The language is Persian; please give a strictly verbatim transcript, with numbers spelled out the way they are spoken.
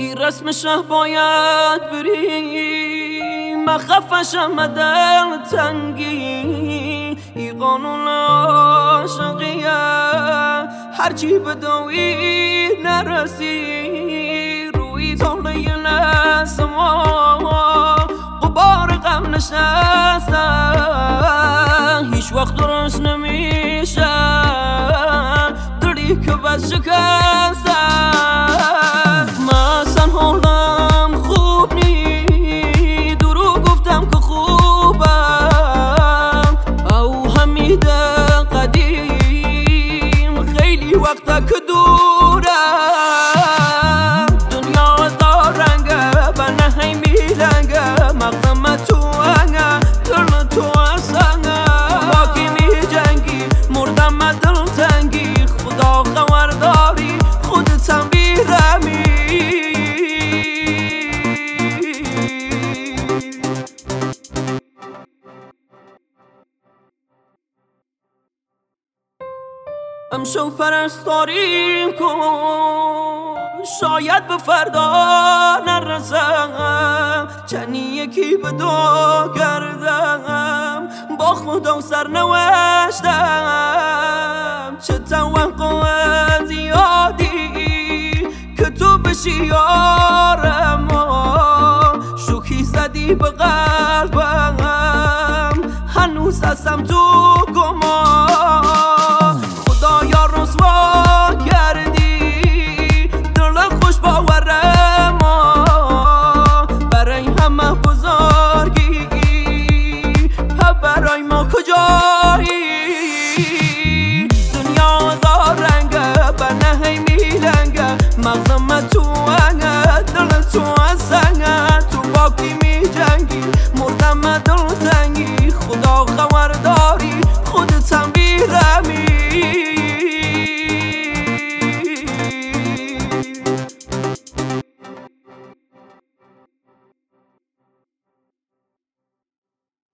این رسمشه باید بریم، مخفشم دل تنگی. این قانون عاشقیه هرچی بدوی نرسی. روی طوله نسما غبار غم نشسته، هیچ وقت درست نمیشه دلی که بس شکسته. مثلا حالم خوب نی، درو گفتم که خوبم، او حمید قدیم خیلی وقتا که دورم. دنیا دا رنگه بنا هی میلنگه، مغزم تو انگه دل تو اصنگه. باکی می جنگی مردم دل تنگی، خدا خبرداری خودتم بیرمی. امشو پرستاری کن، شاید به فردا نرسم. چنی یکی به دو کردم، با خدا سرنوشتم. چه توقع زیادی که تو بشی یارم، شوخی زدی به قلبم، هنوز هستم تو گمان. خدایا رسوا کردی دل خوش باورم، برای همه بزرگی برای ما کجایی؟ دنیا دا رنگه بنا هی میلنگه، مغزم تو انگه دل تو اصنگه. تو باکی می جنگی مردم دل تنگی، خدا خبرداری خودتم بیره.